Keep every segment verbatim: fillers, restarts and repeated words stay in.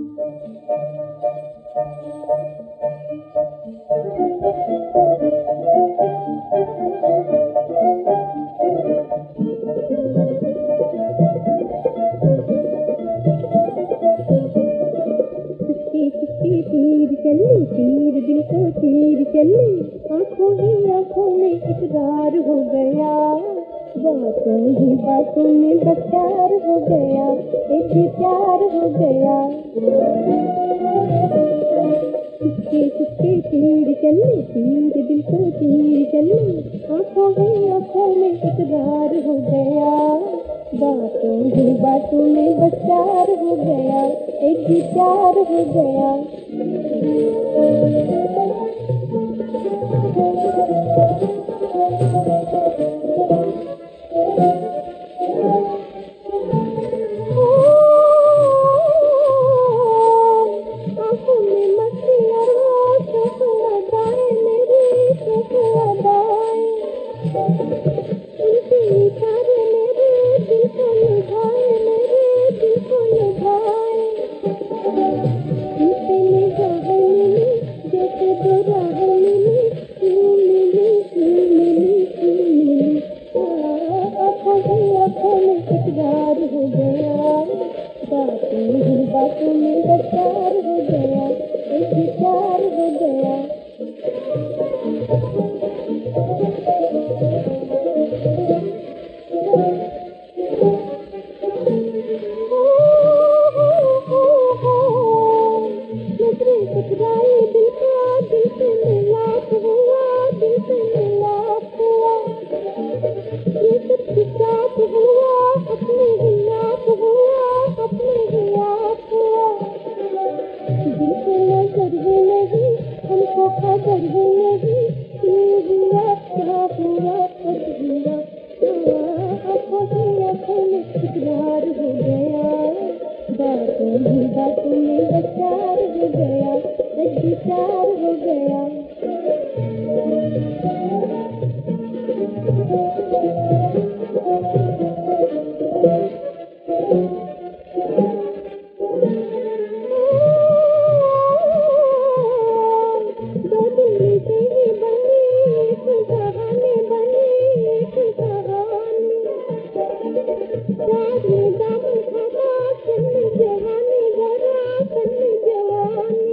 तीर चले तीर दिल को तीर चले, आँखों ही आँखों में इकरार हो गया, बातों ही बातों में बस प्यार हो गया, एक भी प्यार हो गया। चुपके चुपके तीर चले तीर दिल को तीर चले, आँखों ही आँखों में इकरार हो गया, बातों ही बातों में बस प्यार हो गया, एक भी प्यार हो गया। आँखों में मस्ती और अदाएं मेरी अदाएं, उनके इशारे मेरे दिल को लुभाए, मेरे दिल को लुभाए। उनसे निगाहें मिली जैसे दो राहें मिली, क्यों मिली क्यों मिली क्यों मिली, आँखों ही आँखों में इकरार हो गया, बातों ही बातों में बस प्यार हो गया, एक ही प्यार हो गया। नजरें टकराई दिल का दिल से मिलाप हुआ, दिल से मिलाप हुआ, ये सब किताब हुआ, अपने ही आप हुआ, अपने ही आप हुआ। दिल को नजर ही नहीं, हमको खबर ही नहीं, क्यों हुआ क्या हुआ कब हुआ, आँखों ही आँखों में इकरार हो गया, बातों ही बातों में बस प्यार हो गया, एक भी प्यार हो गया। दो दिल मिलके ही बनी एक कहानी, बनी एक कहानी, प्यार में दामन थामा सन्नी जवानी, जरा सन्नी जवानी।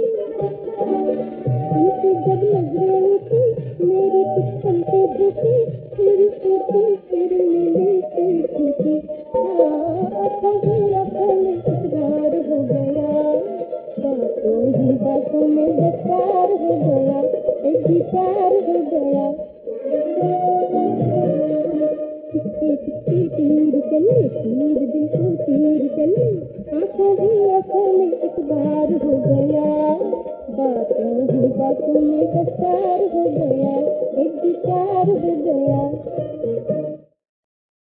उनसे जब नजरें उठी मेरी कुछ पल पे झुकी, फिर टूटी फिर मिली फिर टूटी, आँखों ही आँखों में इकरार हो गया, बातों ही बातों में बस प्यार हो गया, एक भी प्यार हो गया। चुपके चुपके तीर चले तीर दिल को तीर चले, आँखों ही आँखों में इकरार हो गया, बातों ही बातों में बस प्यार हो गया, एक भी प्यार हो गया।